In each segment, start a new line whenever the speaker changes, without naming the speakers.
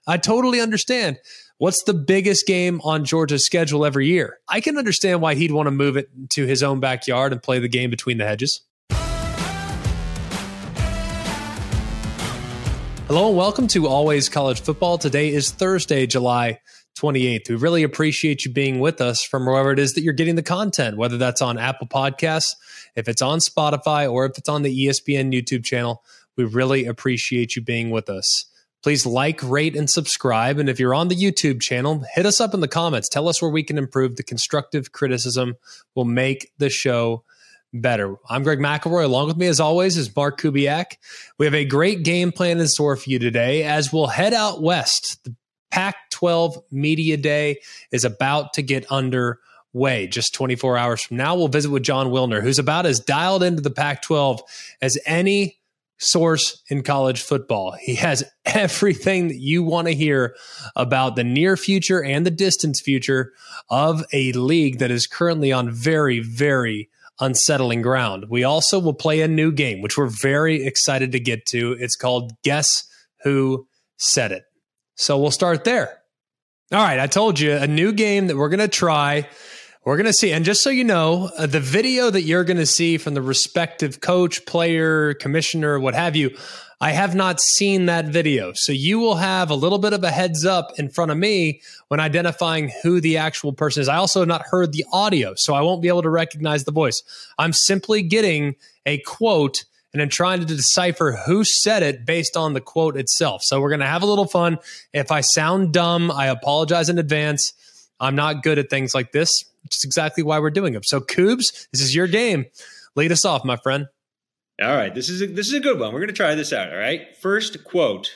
I totally understand. What's the biggest game on Georgia's schedule every year? I can understand why he'd want to move it to his own backyard and play the game between the hedges. Hello and welcome to Always College Football. Today is Thursday, July 28th. We really appreciate you being with us from wherever it is that you're getting the content, whether that's on Apple Podcasts, if it's on Spotify, or if it's on the ESPN YouTube channel. We really appreciate you being with us. Please like, rate, and subscribe. And if you're on the YouTube channel, hit us up in the comments. Tell us where we can improve. The constructive criticism will make the show better. I'm Greg McElroy. Along with me, as always, is Mark Kubiak. We have a great game plan in store for you today as we'll head out west. The Pac-12 Media Day is about to get underway. Just 24 hours from now, we'll visit with Jon Wilner, who's about as dialed into the Pac-12 as any source in college football. He has everything that you want to hear about the near future and the distant future of a league that is currently on very, very unsettling ground. We also will play a new game, which we're very excited to get to. It's called Guess Who Said It. So we'll start there. All right, I told you, a new game that we're going to try. We're going to see, and just so you know, the video that you're going to see from the respective coach, player, commissioner, what have you, I have not seen that video. So you will have a little bit of a heads up in front of me when identifying who the actual person is. I also have not heard the audio, so I won't be able to recognize the voice. I'm simply getting a quote and I'm trying to decipher who said it based on the quote itself. So we're going to have a little fun. If I sound dumb, I apologize in advance. I'm not good at things like this, which is exactly why we're doing them. So, Coobs, this is your game. Lead us off, my friend.
All right, this is a good one. We're going to try this out, all right? First quote,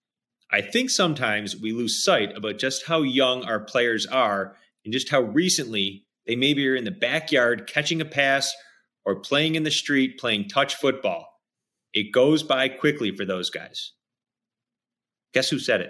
I think sometimes we lose sight about just how young our players are and just how recently they maybe are in the backyard catching a pass or playing in the street, playing touch football. It goes by quickly for those guys. Guess who said it?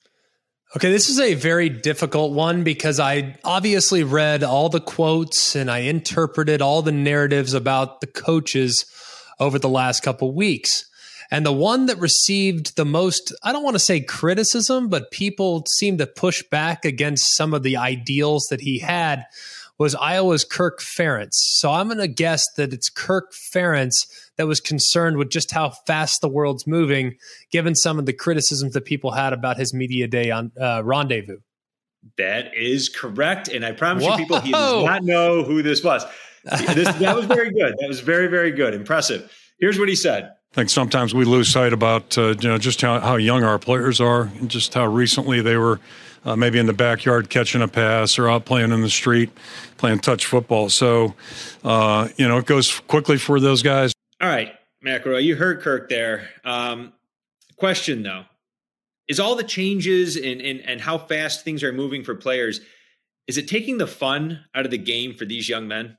Okay, this is a very difficult one because I obviously read all the quotes and I interpreted all the narratives about the coaches over the last couple weeks. And the one that received the most, I don't want to say criticism, but people seemed to push back against some of the ideals that he had was Iowa's Kirk Ferentz. So I'm going to guess that it's Kirk Ferentz that was concerned with just how fast the world's moving, given some of the criticisms that people had about his media day on Rendezvous.
That is correct. And I promise you people, he does not know who this was. That was very good. That was very, very good. Impressive. Here's what he said.
I think sometimes we lose sight about just how young our players are and just how recently they were maybe in the backyard catching a pass or out playing in the street, playing touch football. So, it goes quickly for those guys.
All right, McElroy, you heard Kirk there. Question, though. Is all the changes and how fast things are moving for players, is it taking the fun out of the game for these young men?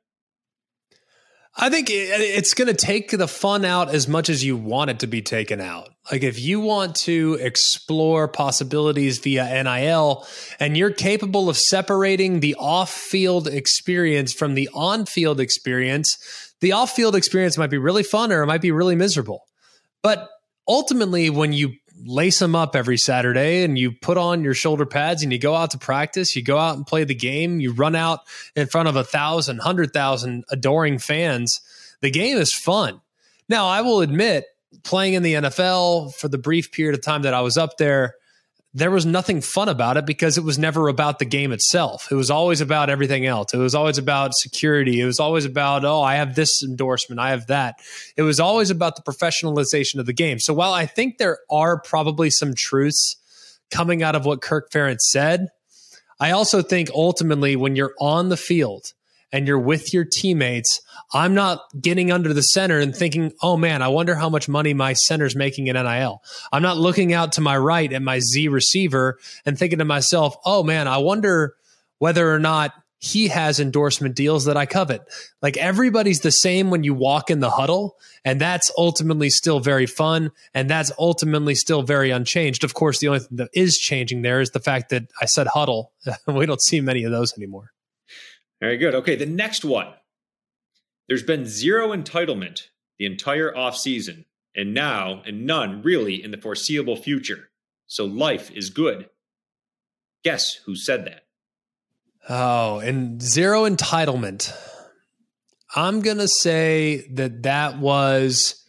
I think it's going to take the fun out as much as you want it to be taken out. Like if you want to explore possibilities via NIL and you're capable of separating the off-field experience from the on-field experience, the off-field experience might be really fun or it might be really miserable. But ultimately, when you lace them up every Saturday and you put on your shoulder pads and you go out to practice, you go out and play the game, you run out in front of 1,000, 100,000 adoring fans, the game is fun. Now, I will admit, playing in the NFL for the brief period of time that I was up there, there was nothing fun about it because it was never about the game itself. It was always about everything else. It was always about security. It was always about, I have this endorsement, I have that. It was always about the professionalization of the game. So while I think there are probably some truths coming out of what Kirk Ferentz said, I also think ultimately when you're on the field and you're with your teammates, I'm not getting under the center and thinking, oh man, I wonder how much money my center's making in NIL. I'm not looking out to my right at my Z receiver and thinking to myself, oh man, I wonder whether or not he has endorsement deals that I covet. Like everybody's the same when you walk in the huddle, and that's ultimately still very fun, and that's ultimately still very unchanged. Of course, the only thing that is changing there is the fact that I said huddle. We don't see many of those anymore.
Very good. Okay, the next one. There's been zero entitlement the entire offseason, and none really in the foreseeable future. So life is good. Guess who said that?
Oh, and zero entitlement. I'm going to say that was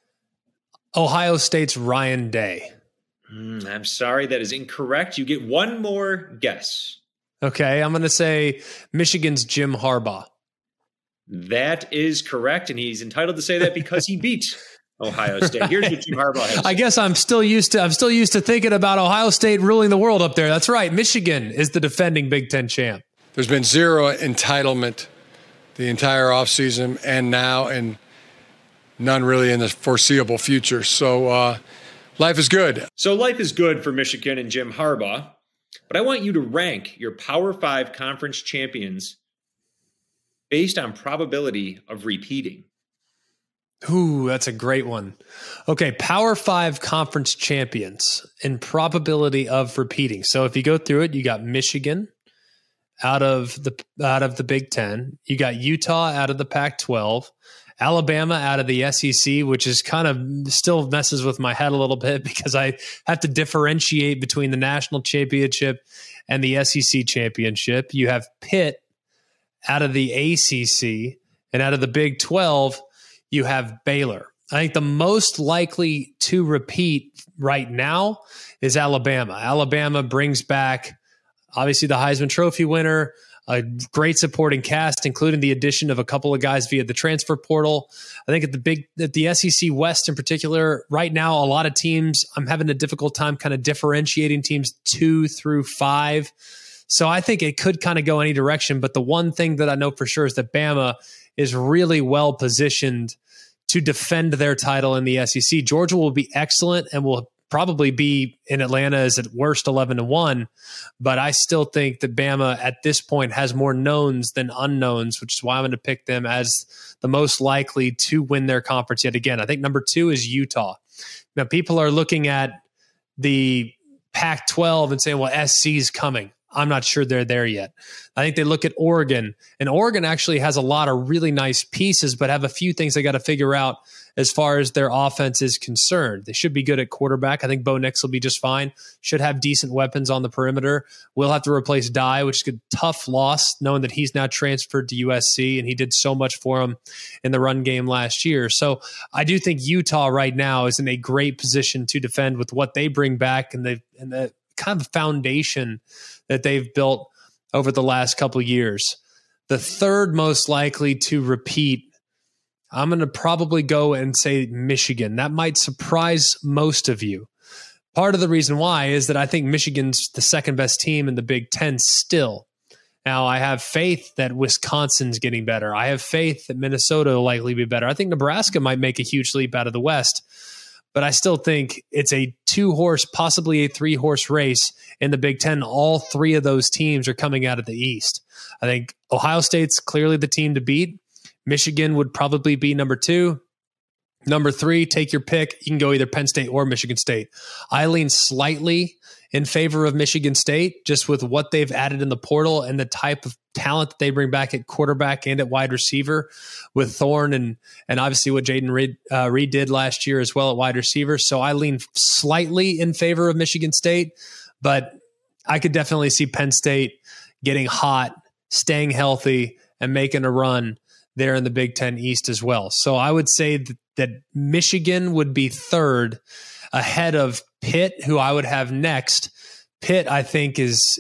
Ohio State's Ryan Day.
I'm sorry, that is incorrect. You get one more guess.
Okay, I'm going to say Michigan's Jim Harbaugh.
That is correct, and he's entitled to say that because he beat Ohio State. Here's what Jim Harbaugh has.
I guess I'm still used to thinking about Ohio State ruling the world up there. That's right. Michigan is the defending Big Ten champ.
There's been zero entitlement the entire offseason and now, and none really in the foreseeable future. So life is good.
So life is good for Michigan and Jim Harbaugh. But I want you to rank your Power 5 conference champions based on probability of repeating.
Ooh, that's a great one. Okay, Power 5 conference champions in probability of repeating. So if you go through it, you got Michigan out of the Big Ten. You got Utah out of the Pac-12. Alabama out of the SEC, which is kind of still messes with my head a little bit because I have to differentiate between the national championship and the SEC championship. You have Pitt out of the ACC, and out of the Big 12, you have Baylor. I think the most likely to repeat right now is Alabama. Alabama brings back, obviously, the Heisman Trophy winner, a great supporting cast, including the addition of a couple of guys via the transfer portal. I think at the SEC West in particular, right now, a lot of teams, I'm having a difficult time kind of differentiating teams 2 through 5. So I think it could kind of go any direction. But the one thing that I know for sure is that Bama is really well positioned to defend their title in the SEC. Georgia will be excellent and will probably be in Atlanta as at worst 11-1, but I still think that Bama at this point has more knowns than unknowns, which is why I'm going to pick them as the most likely to win their conference yet again. I think number 2 is Utah. Now, people are looking at the Pac-12 and saying, well, SC's coming. I'm not sure they're there yet. I think they look at Oregon, and Oregon actually has a lot of really nice pieces, but have a few things they got to figure out as far as their offense is concerned. They should be good at quarterback. I think Bo Nix will be just fine. Should have decent weapons on the perimeter. We'll have to replace Dye, which is a tough loss, knowing that he's now transferred to USC, and he did so much for him in the run game last year. So I do think Utah right now is in a great position to defend with what they bring back and the kind of foundation that they've built over the last couple of years. The third most likely to repeat, I'm going to probably go and say Michigan. That might surprise most of you. Part of the reason why is that I think Michigan's the second best team in the Big Ten still. Now, I have faith that Wisconsin's getting better. I have faith that Minnesota will likely be better. I think Nebraska might make a huge leap out of the West. But I still think it's a 2-horse, possibly a 3-horse race in the Big Ten. All 3 of those teams are coming out of the East. I think Ohio State's clearly the team to beat. Michigan would probably be number 2. Number 3, take your pick. You can go either Penn State or Michigan State. I lean slightly in favor of Michigan State, just with what they've added in the portal and the type of talent that they bring back at quarterback and at wide receiver with Thorne and obviously what Jaden Reed did last year as well at wide receiver. So I lean slightly in favor of Michigan State, but I could definitely see Penn State getting hot, staying healthy, and making a run there in the Big Ten East as well. So I would say that Michigan would be third ahead of Pitt, who I would have next. Pitt, I think, is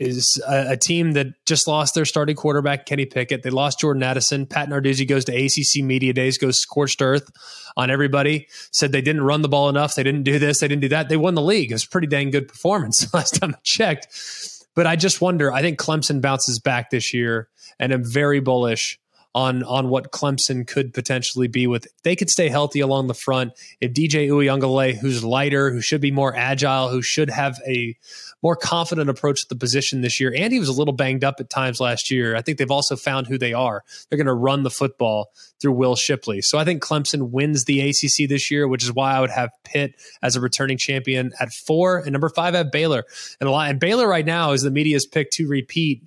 a team that just lost their starting quarterback, Kenny Pickett. They lost Jordan Addison. Pat Narduzzi goes to ACC Media Days, goes scorched earth on everybody, said they didn't run the ball enough. They didn't do this. They didn't do that. They won the league. It was a pretty dang good performance last time I checked. But I just wonder, I think Clemson bounces back this year, and I'm very bullish on what Clemson could potentially be with. They could stay healthy along the front. If DJ Uiagalelei, who's lighter, who should be more agile, who should have a more confident approach to the position this year, and he was a little banged up at times last year. I think they've also found who they are. They're going to run the football through Will Shipley. So I think Clemson wins the ACC this year, which is why I would have Pitt as a returning champion at 4, and number 5 I have Baylor. And Baylor right now is the media's pick to repeat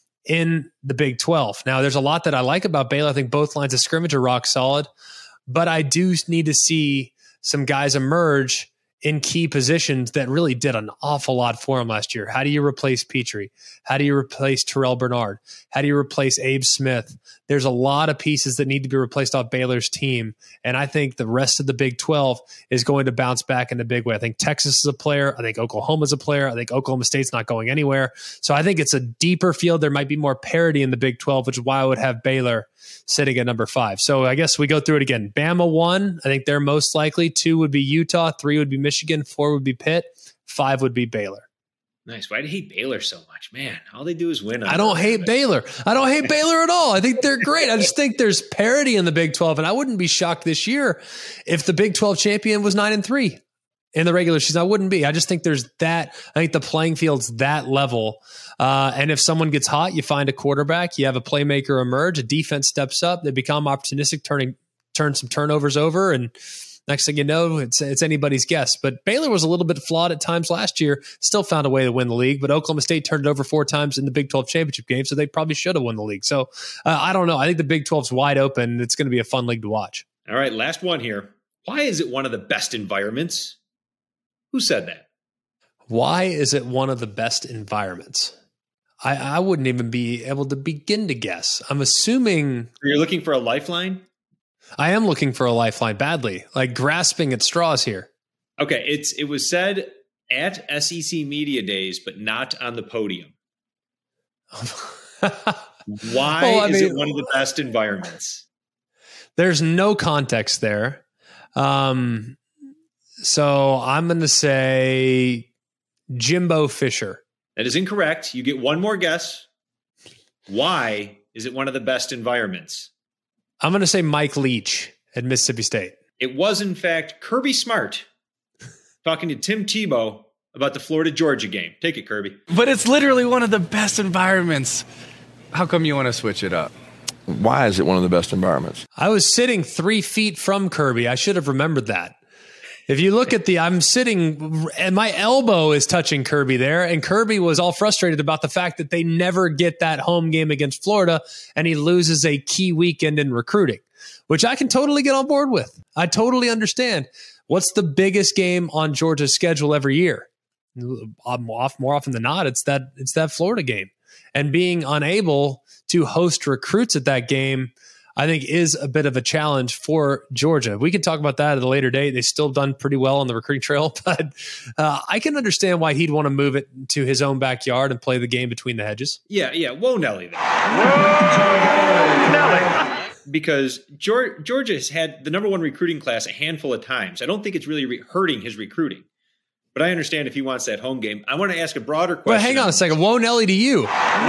in the Big 12. Now, there's a lot that I like about Baylor. I think both lines of scrimmage are rock solid, but I do need to see some guys emerge in key positions that really did an awful lot for him last year. How do you replace Petrie? How do you replace Terrell Bernard? How do you replace Abe Smith? There's a lot of pieces that need to be replaced off Baylor's team. And I think the rest of the Big 12 is going to bounce back in a big way. I think Texas is a player. I think Oklahoma's a player. I think Oklahoma State's not going anywhere. So I think it's a deeper field. There might be more parity in the Big 12, which is why I would have Baylor sitting at number 5. So I guess we go through it again. Bama 1, I think they're most likely. 2 would be Utah. 3 would be Michigan. 4 would be Pitt. 5 would be Baylor.
Nice. Why do you hate Baylor so much? Man, all they do is win.
I don't hate Baylor. I don't hate Baylor at all. I think they're great. I just think there's parity in the Big 12, and I wouldn't be shocked this year if the Big 12 champion was 9-3 in the regular season. I wouldn't be. I just think there's that. I think the playing field's that level. And if someone gets hot, you find a quarterback, you have a playmaker emerge, a defense steps up, they become opportunistic, turn some turnovers over, and next thing you know, it's anybody's guess. But Baylor was a little bit flawed at times last year, still found a way to win the league. But Oklahoma State turned it over 4 times in the Big 12 championship game, so they probably should have won the league. So I don't know. I think the Big 12's wide open. It's going to be a fun league to watch.
All right, last one here. Why is it one of the best environments? Who said that?
Why is it one of the best environments? I wouldn't even be able to begin to guess. I'm assuming...
You're looking for a lifeline?
I am looking for a lifeline badly, like grasping at straws here.
Okay, it was said at SEC Media Days, but not on the podium. Why is it one of the best environments?
There's no context there. So I'm going to say Jimbo Fisher.
That is incorrect. You get one more guess. Why is it one of the best environments?
I'm going to say Mike Leach at Mississippi State.
It was, in fact, Kirby Smart talking to Tim Tebow about the Florida-Georgia game. Take it, Kirby.
But it's literally one of the best environments. How come you want to switch it up?
Why is it one of the best environments?
I was sitting 3 feet from Kirby. I should have remembered that. If you look at I'm sitting and my elbow is touching Kirby there, and Kirby was all frustrated about the fact that they never get that home game against Florida, and he loses a key weekend in recruiting, which I can totally get on board with. I totally understand. What's the biggest game on Georgia's schedule every year? More often than not, it's that Florida game. And being unable to host recruits at that game, I think, is a bit of a challenge for Georgia. We can talk about that at a later date. They've still done pretty well on the recruiting trail, but I can understand why he'd want to move it to his own backyard and play the game between the hedges.
Yeah. Whoa, Nelly. Because Georgia has had the number 1 recruiting class a handful of times. I don't think it's really hurting his recruiting. But I understand if he wants that home game. I want to ask a broader question.
Well, hang on a second. Whoa, Nelly to you.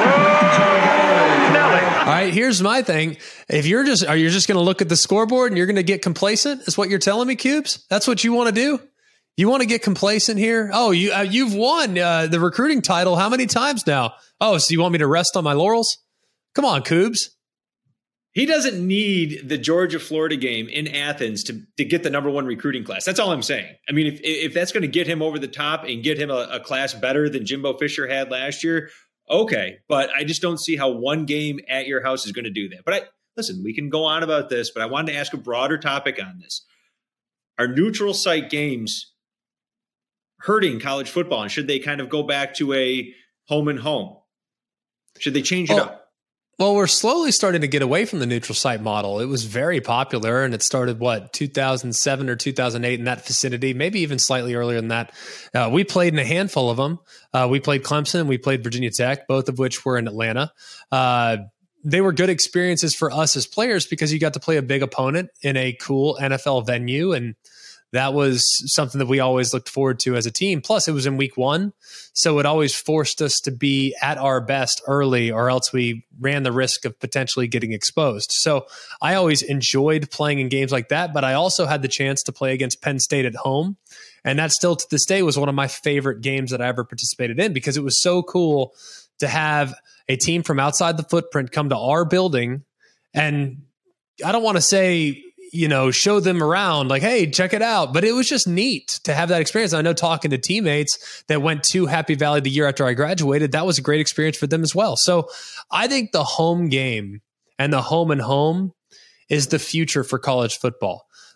All right, here's my thing. If you're just going to look at the scoreboard and you're going to get complacent, is what you're telling me, Cubes? That's what you want to do? You want to get complacent here? Oh, you've won the recruiting title how many times now? Oh, so you want me to rest on my laurels? Come on, Cubes.
He doesn't need the Georgia-Florida game in Athens to get the number 1 recruiting class. That's all I'm saying. I mean, if that's going to get him over the top and get him a class better than Jimbo Fisher had last year, okay. But I just don't see how one game at your house is going to do that. But listen, we can go on about this, but I wanted to ask a broader topic on this. Are neutral site games hurting college football? And should they kind of go back to a home and home? Should they change it up?
Well, we're slowly starting to get away from the neutral site model. It was very popular, and it started, 2007 or 2008 in that vicinity, maybe even slightly earlier than that. We played in a handful of them. We played Clemson, we played Virginia Tech, both of which were in Atlanta. They were good experiences for us as players because you got to play a big opponent in a cool NFL venue, and that was something that we always looked forward to as a team. Plus, it was in week 1, so it always forced us to be at our best early, or else we ran the risk of potentially getting exposed. So I always enjoyed playing in games like that, but I also had the chance to play against Penn State at home, and that still to this day was one of my favorite games that I ever participated in because it was so cool to have a team from outside the footprint come to our building, and I don't want to say show them around like, hey, check it out. But it was just neat to have that experience. I know talking to teammates that went to Happy Valley the year after I graduated, that was a great experience for them as well. So I think the home game and the home and home is the future for college football.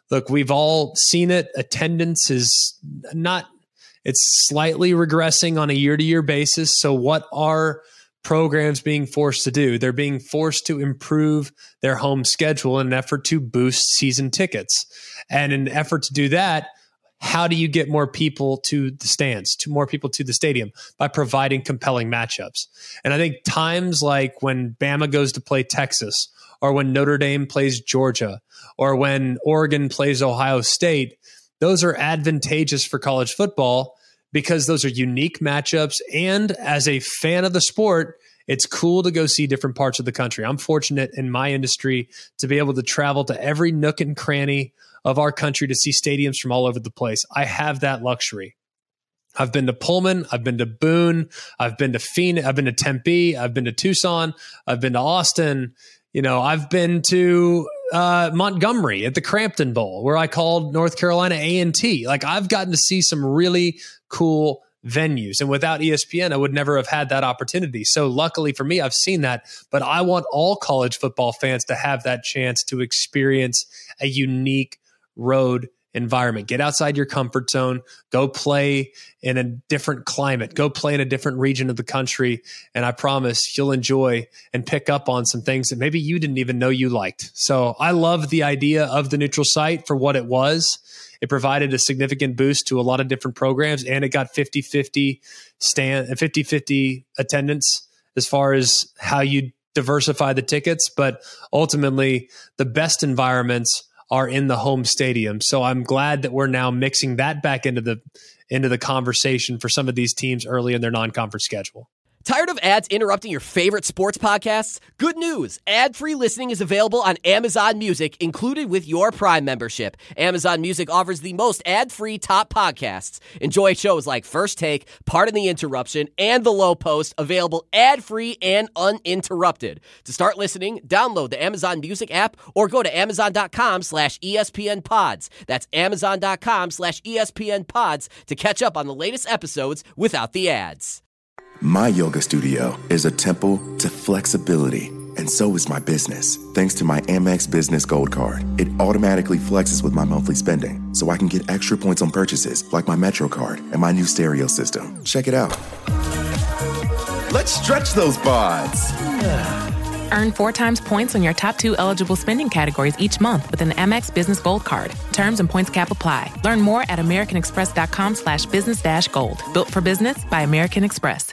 look, we've all seen it. Attendance is it's slightly regressing on a year-to-year basis. So what are programs being forced to do? They're being forced to improve their home schedule in an effort to boost season tickets. And in an effort to do that, how do you get more people to the stands, to more people to the stadium? By providing compelling matchups. And I think times like when Bama goes to play Texas, or when Notre Dame plays Georgia, or when Oregon plays Ohio State, those are advantageous for college football because those are unique matchups. And as a fan of the sport, it's cool to go see different parts of the country. I'm fortunate in my industry to be able to travel to every nook and cranny of our country to see stadiums from all over the place. I have that luxury. I've been to Pullman, I've been to Boone, I've been to Phoenix, I've been to Tempe, I've been to Tucson, I've been to Austin. I've been to Montgomery at the Crampton Bowl, where I called North Carolina A&T. Like, I've gotten to see some really cool venues, and without ESPN, I would never have had that opportunity. So luckily for me, I've seen that, but I want all college football fans to have that chance to experience a unique road environment. Get outside your comfort zone, go play in a different climate, go play in a different region of the country. And I promise you'll enjoy and pick up on some things that maybe you didn't even know you liked. So I love the idea of the neutral site for what it was. It provided a significant boost to a lot of different programs, and it got 50-50 attendance as far as how you diversify the tickets. But ultimately, the best environments are in the home stadium. So I'm glad that we're now mixing that back into the conversation for some of these teams early in their non-conference schedule.
Tired of ads interrupting your favorite sports podcasts? Good news! Ad-free listening is available on Amazon Music, included with your Prime membership. Amazon Music offers the most ad-free top podcasts. Enjoy shows like First Take, Pardon the Interruption, and The Low Post, available ad-free and uninterrupted. To start listening, download the Amazon Music app or go to amazon.com/ESPN Pods. That's amazon.com/ESPN Pods to catch up on the latest episodes without the ads.
My yoga studio is a temple to flexibility, and so is my business. Thanks to my Amex Business Gold Card, it automatically flexes with my monthly spending, so I can get extra points on purchases like my Metro card and my new stereo system. Check it out. Let's stretch those pods.
Earn 4 times points on your top 2 eligible spending categories each month with an Amex Business Gold Card. Terms and points cap apply. Learn more at americanexpress.com/business-gold. Built for business by American Express.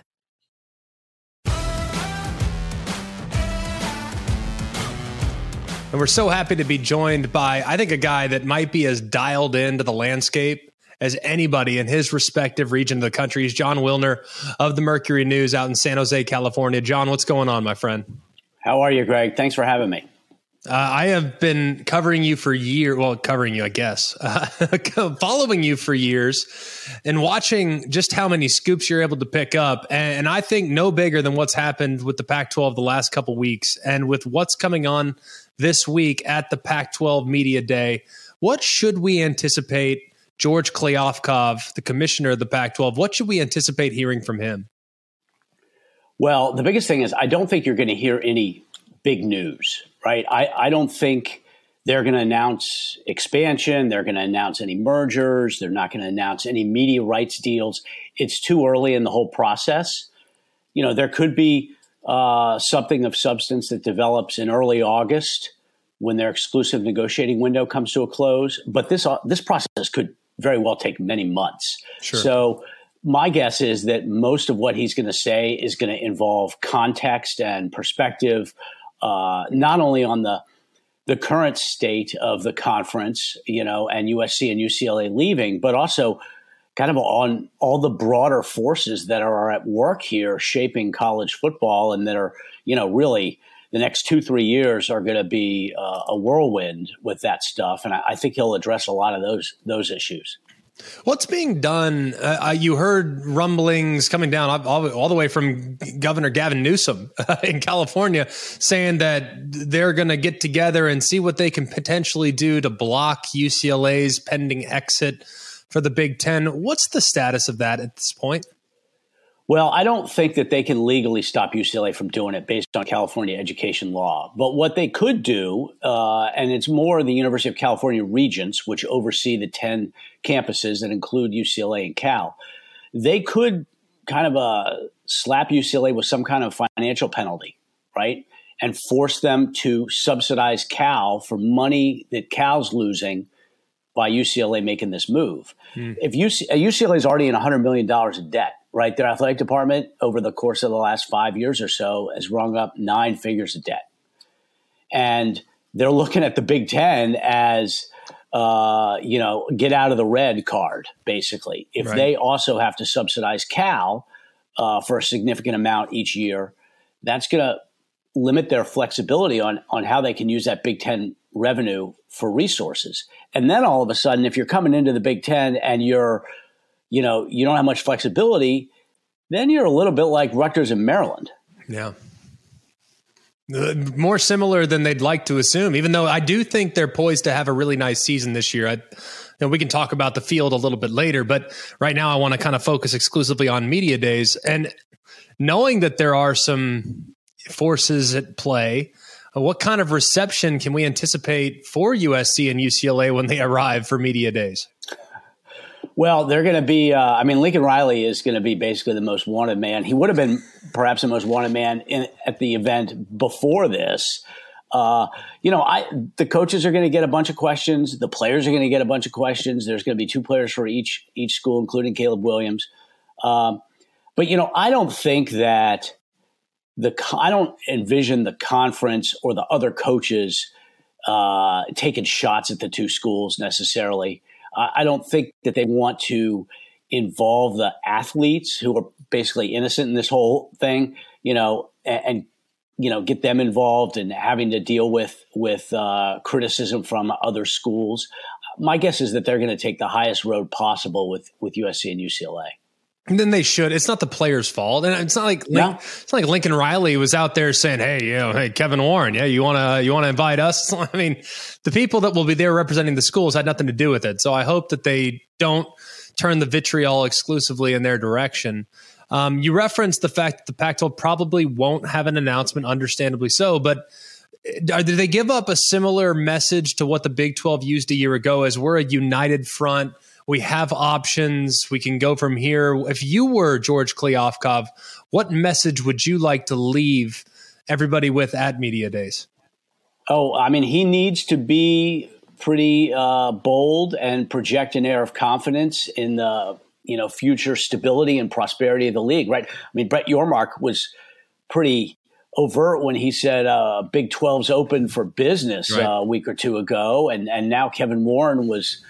And we're so happy to be joined by, I think, a guy that might be as dialed into the landscape as anybody in his respective region of the country. He's Jon Wilner of the Mercury News out in San Jose, California. John, what's going on, my friend?
How are you, Greg? Thanks for having me.
I have been covering you for years. Well, covering you, I guess. Following you for years and watching just how many scoops you're able to pick up. And I think no bigger than what's happened with the Pac-12 the last couple weeks and with what's coming on this week at the Pac-12 Media Day. What should we anticipate George Kliavkoff, the commissioner of the Pac-12, what should we anticipate hearing from him?
Well, the biggest thing is I don't think you're going to hear any big news, right? I don't think they're going to announce expansion. They're going to announce any mergers. They're not going to announce any media rights deals. It's too early in the whole process. You know, there could be something of substance that develops in early August when their exclusive negotiating window comes to a close. But this process could very well take many months. Sure. So my guess is that most of what he's going to say is going to involve context and perspective, not only on the current state of the conference, you know, and USC and UCLA leaving, but also kind of on all the broader forces that are at work here shaping college football and that are, you know, really the next 2-3 years are going to be a whirlwind with that stuff. And I think he'll address a lot of those issues.
What's being done? You heard rumblings coming down all the way from Governor Gavin Newsom in California saying that they're going to get together and see what they can potentially do to block UCLA's pending exit for the Big Ten. What's the status of that at this point?
Well, I don't think that they can legally stop UCLA from doing it based on California education law. But what they could do, and it's more the University of California regents, which oversee the 10 campuses that include UCLA and Cal, they could kind of slap UCLA with some kind of financial penalty, right? And force them to subsidize Cal for money that Cal's losing by UCLA making this move. If UCLA is already in $100 million in debt, right? Their athletic department over the course of the last 5 years or so has rung up 9 figures of debt. And they're looking at the Big Ten as, get out of the red card, basically. If they also have to subsidize Cal for a significant amount each year, that's going to limit their flexibility on how they can use that Big Ten revenue for resources. And then all of a sudden, if you're coming into the Big Ten and you don't have much flexibility, then you're a little bit like Rutgers and Maryland.
Yeah. More similar than they'd like to assume, even though I do think they're poised to have a really nice season this year. We can talk about the field a little bit later, but right now I want to kind of focus exclusively on media days. And knowing that there are some forces at play, what kind of reception can we anticipate for USC and UCLA when they arrive for media days?
Well, they're going to be Lincoln Riley is going to be basically the most wanted man. He would have been perhaps the most wanted man at the event before this. The coaches are going to get a bunch of questions. The players are going to get a bunch of questions. There's going to be 2 players for each school, including Caleb Williams. But I don't think that I don't envision the conference or the other coaches taking shots at the 2 schools necessarily. I don't think that they want to involve the athletes who are basically innocent in this whole thing, and get them involved and having to deal with criticism from other schools. My guess is that they're going to take the highest road possible with USC and UCLA.
And then they should. It's not the players' fault, and it's not like it's not like Lincoln Riley was out there saying, "Hey, Kevin Warren, you want to invite us?" I mean, the people that will be there representing the schools had nothing to do with it. So I hope that they don't turn the vitriol exclusively in their direction. You referenced the fact that the Pac-12 probably won't have an announcement, understandably so, but did they give up a similar message to what the Big 12 used a year ago as we're a united front? We have options. We can go from here. If you were George Kliavkoff, what message would you like to leave everybody with at Media Days?
Oh, I mean, he needs to be pretty bold and project an air of confidence in the future stability and prosperity of the league, right? I mean, Brett Yormark was pretty overt when he said Big 12's open for business a week or 2 ago, and now Kevin Warren was,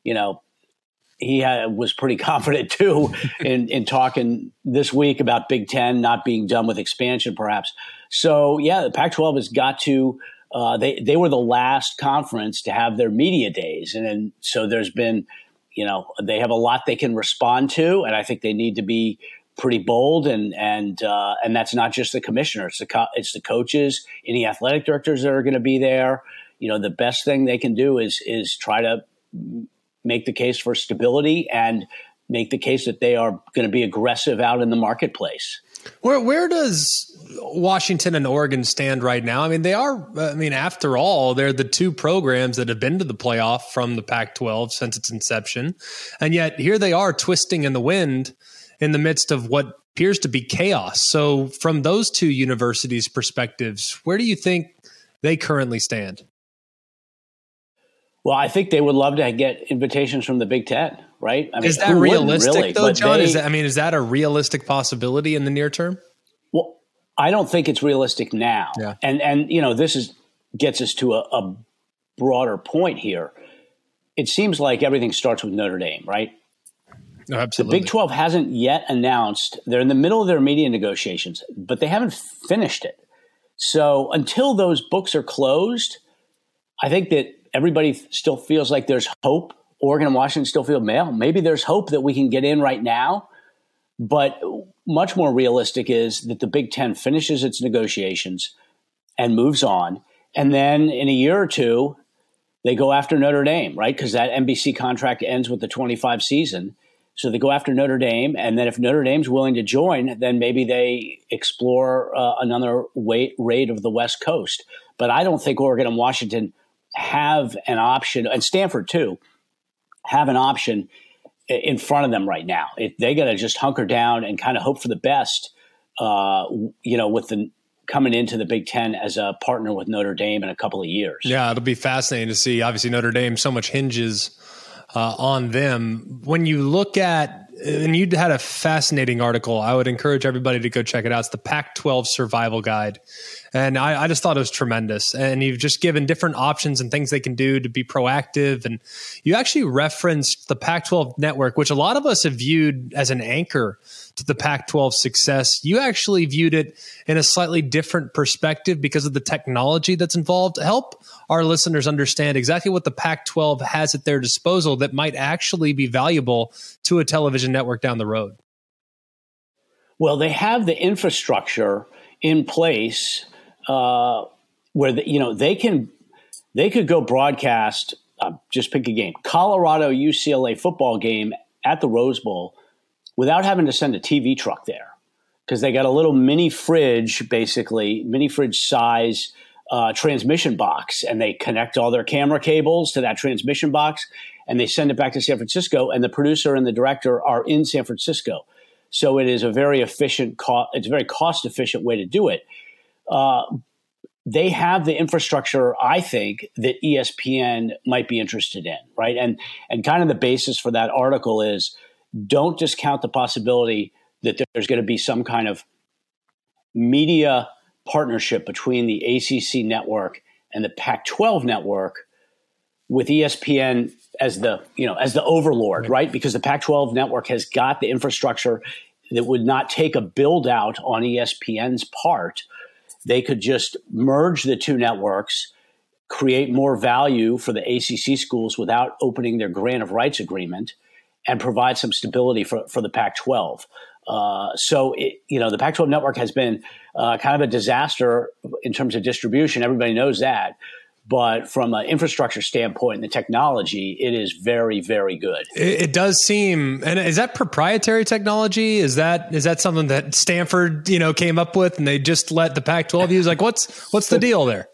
was pretty confident too in talking this week about Big Ten not being done with expansion, perhaps. So yeah, the Pac-12 has got to. They were the last conference to have their media days, and so there's been, they have a lot they can respond to, and I think they need to be pretty bold, and that's not just the commissioner; it's the coaches, any athletic directors that are going to be there. The best thing they can do is try to make the case for stability and make the case that they are going to be aggressive out in the marketplace.
Where does Washington and Oregon stand right now? I mean, they are, after all, they're the 2 programs that have been to the playoff from the Pac-12 since its inception. And yet here they are twisting in the wind in the midst of what appears to be chaos. So from those 2 universities' perspectives, where do you think they currently stand?
Well, I think they would love to get invitations from the Big Ten, right? I mean,
is that realistic, though, John? Is that a realistic possibility in the near term?
Well, I don't think it's realistic now. Yeah. And this gets us to a broader point here. It seems like everything starts with Notre Dame, right?
No, absolutely.
The Big 12 hasn't yet announced. They're in the middle of their media negotiations, but they haven't finished it. So until those books are closed, I think that everybody still feels like there's hope. Oregon and Washington still feel, maybe there's hope that we can get in right now. But much more realistic is that the Big Ten finishes its negotiations and moves on. And then in a year or 2, they go after Notre Dame, right? Because that NBC contract ends with the 25 season. So they go after Notre Dame, and then if Notre Dame's willing to join, then maybe they explore another raid of the West Coast. But I don't think Oregon and Washington have an option, and Stanford too, have an option in front of them right now. They got to just hunker down and kind of hope for the best, with the coming into the Big Ten as a partner with Notre Dame in a couple of years.
Yeah, it'll be fascinating to see. Obviously, Notre Dame, so much hinges on them. When you look at, and you had a fascinating article, I would encourage everybody to go check it out. It's the Pac-12 Survival Guide. And I just thought it was tremendous. And you've just given different options and things they can do to be proactive. And you actually referenced the Pac-12 network, which a lot of us have viewed as an anchor to the Pac-12 success. You actually viewed it in a slightly different perspective because of the technology that's involved. Help our listeners understand exactly what the Pac-12 has at their disposal that might actually be valuable to a television network down the road.
Well, they have the infrastructure in place where they could go broadcast. Just pick a game, Colorado UCLA football game at the Rose Bowl, without having to send a TV truck there, because they got a little mini fridge size transmission box, and they connect all their camera cables to that transmission box, and they send it back to San Francisco. And the producer and the director are in San Francisco. So it is a very efficient, it's a very cost efficient way to do it. They have the infrastructure, I think, that ESPN might be interested in, right? And kind of the basis for that article is, don't discount the possibility that there's going to be some kind of media partnership between the ACC network and the Pac-12 network, with ESPN as the overlord, right? Because the Pac-12 network has got the infrastructure that would not take a build out on ESPN's part. They could just merge the two networks, create more value for the ACC schools without opening their grant of rights agreement, and provide some stability for the Pac-12. The Pac-12 network has been kind of a disaster in terms of distribution. Everybody knows that. But from an infrastructure standpoint and the technology, it is very, very good.
It does seem, and is that proprietary technology? Is that something that Stanford, came up with, and they just let the Pac-12 use? Like, what's the deal there?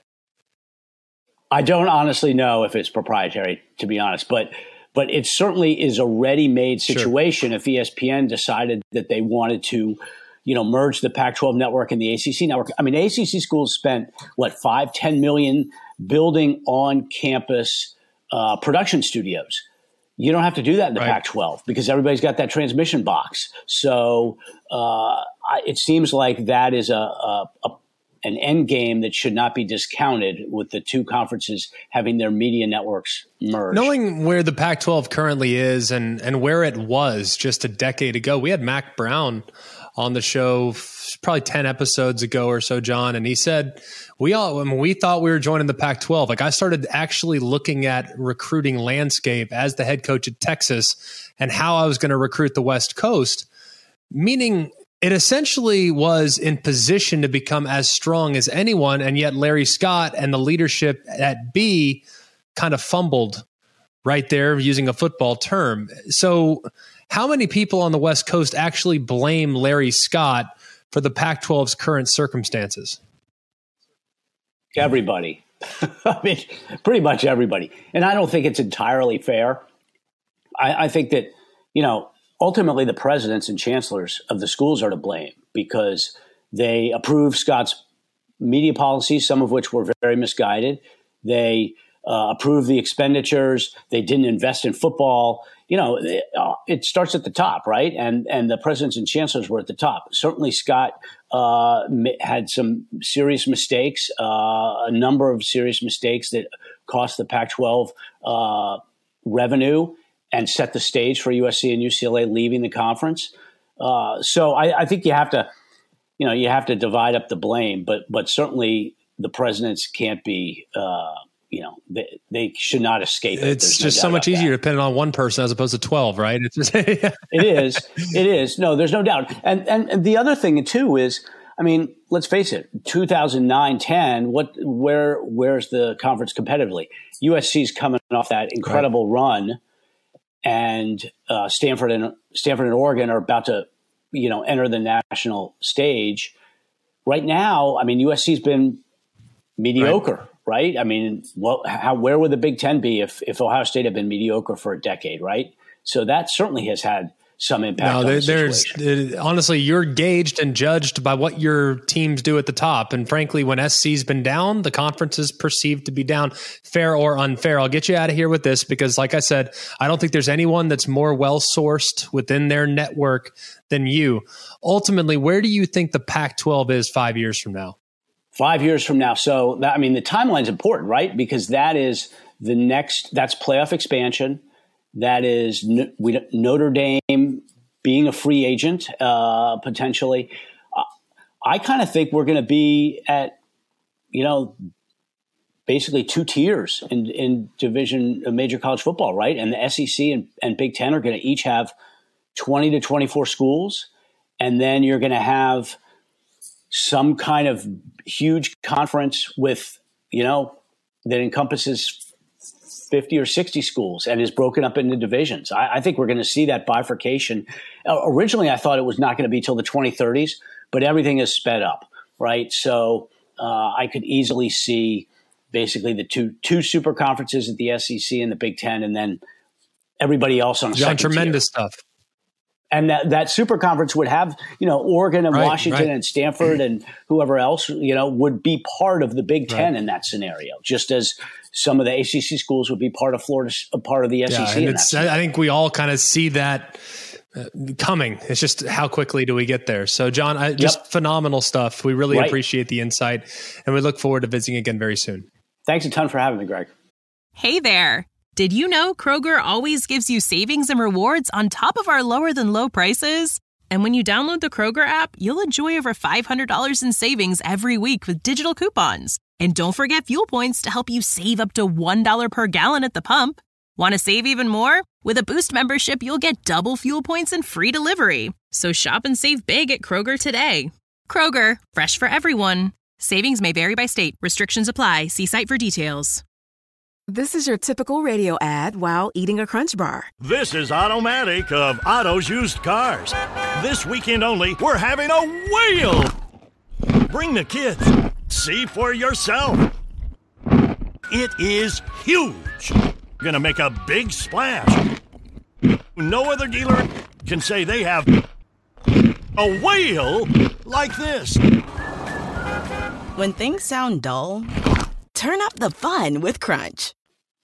I don't honestly know if it's proprietary, to be honest, but it certainly is a ready-made situation. Sure. If ESPN decided that they wanted to, merge the Pac-12 network and the ACC network. I mean, ACC schools spent $5-10 million building on-campus production studios. You don't have to do that in the Pac-12 because everybody's got that transmission box. So it seems like that is an end game that should not be discounted, with the two conferences having their media networks merged.
Knowing where the Pac-12 currently is and where it was just a decade ago, we had Mac Brown on the show probably 10 episodes ago or so, John, and he said we thought we were joining the Pac-12. Like, I started actually looking at recruiting landscape as the head coach at Texas and how I was going to recruit the West Coast, meaning it essentially was in position to become as strong as anyone, and yet Larry Scott and the leadership at B kind of fumbled right there, using a football term. So how many people on the West Coast actually blame Larry Scott for the Pac-12's current circumstances?
Everybody. I mean, pretty much everybody. And I don't think it's entirely fair. I think that, ultimately the presidents and chancellors of the schools are to blame, because they approved Scott's media policies, some of which were very misguided. They approved the expenditures. They didn't invest in football. It starts at the top, right? And the presidents and chancellors were at the top. Certainly Scott had some serious mistakes, a number of serious mistakes that cost the Pac-12 revenue and set the stage for USC and UCLA leaving the conference. So I think you have to divide up the blame, but certainly the presidents can't be, they should not escape it.
It's just so much easier depending on one person as opposed to 12, right? It's just,
It is. No, there's no doubt. And the other thing too is, I mean, let's face it, 2009-10, where's the conference competitively? USC's coming off that incredible run. and Stanford and Oregon are about to, enter the national stage. Right now, I mean, USC's been mediocre, right? I mean, where would the Big Ten be if Ohio State had been mediocre for a decade, right? So that certainly has had some impact on the situation.
Honestly, you're gauged and judged by what your teams do at the top. And frankly, when SC's been down, the conference is perceived to be down, fair or unfair. I'll get you out of here with this because, like I said, I don't think there's anyone that's more well-sourced within their network than you. Ultimately, where do you think the Pac-12 is 5 years from now?
5 years from now. So, the timeline's important, right? Because that is that's playoff expansion. That is Notre Dame being a free agent, potentially. I kind of think we're going to be at, basically two tiers in division of major college football, right? And the SEC and Big Ten are going to each have 20 to 24 schools. And then you're going to have some kind of huge conference with, that encompasses 50 or 60 schools and is broken up into divisions. I think we're going to see that bifurcation. Originally, I thought it was not going to be till the 2030s, but everything is sped up, right? So I could easily see basically the two super conferences at the SEC and the Big Ten, and then everybody else on a second
tremendous
tier.
Stuff.
And that super conference would have, Oregon and Washington and Stanford and whoever else, would be part of the Big Ten in that scenario, just as some of the ACC schools would be part of Florida, a part of the SEC.
I think we all kind of see that coming. It's just how quickly do we get there? So, John, phenomenal stuff. We really appreciate the insight, and we look forward to visiting again very soon.
Thanks a ton for having me, Greg.
Hey there. Did you know Kroger always gives you savings and rewards on top of our lower than low prices? And when you download the Kroger app, you'll enjoy over $500 in savings every week with digital coupons. And don't forget fuel points to help you save up to $1 per gallon at the pump. Want to save even more? With a Boost membership, you'll get double fuel points and free delivery. So shop and save big at Kroger today. Kroger, fresh for everyone. Savings may vary by state. Restrictions apply. See site for details.
This is your typical radio ad while eating a Crunch Bar.
This is Automatic of Otto's Used Cars. This weekend only, we're having a whale. Bring the kids. See for yourself. It is huge. Gonna make a big splash. No other dealer can say they have a whale like this.
When things sound dull, turn up the fun with Crunch.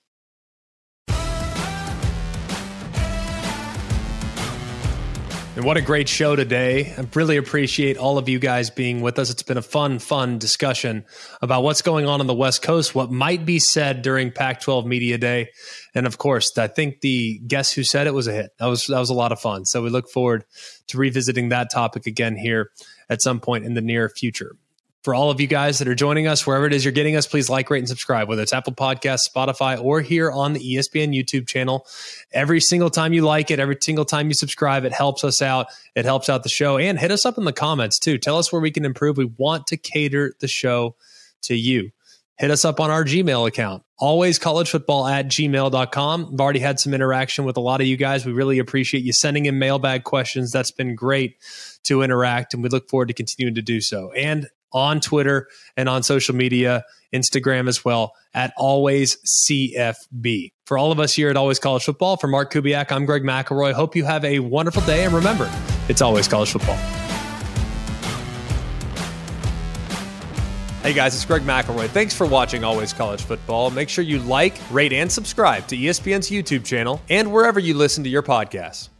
And what a great show today. I really appreciate all of you guys being with us. It's been a fun discussion about what's going on the West Coast, what might be said during Pac-12 Media Day. And of course, I think the Guess Who Said It was a hit. That was a lot of fun. So we look forward to revisiting that topic again here at some point in the near future. For all of you guys that are joining us, wherever it is you're getting us, please like, rate, and subscribe, whether it's Apple Podcasts, Spotify, or here on the ESPN YouTube channel. Every single time you like it, every single time you subscribe, it helps us out. It helps out the show. And hit us up in the comments, too. Tell us where we can improve. We want to cater the show to you. Hit us up on our Gmail account, alwayscollegefootball@gmail.com. I've already had some interaction with a lot of you guys. We really appreciate you sending in mailbag questions. That's been great to interact, and we look forward to continuing to do so. And on Twitter and on social media, Instagram as well, at AlwaysCFB. For all of us here at Always College Football, for Mark Kubiak, I'm Greg McElroy. Hope you have a wonderful day, and remember, it's always college football. Hey guys, it's Greg McElroy. Thanks for watching Always College Football. Make sure you like, rate, and subscribe to ESPN's YouTube channel and wherever you listen to your podcasts.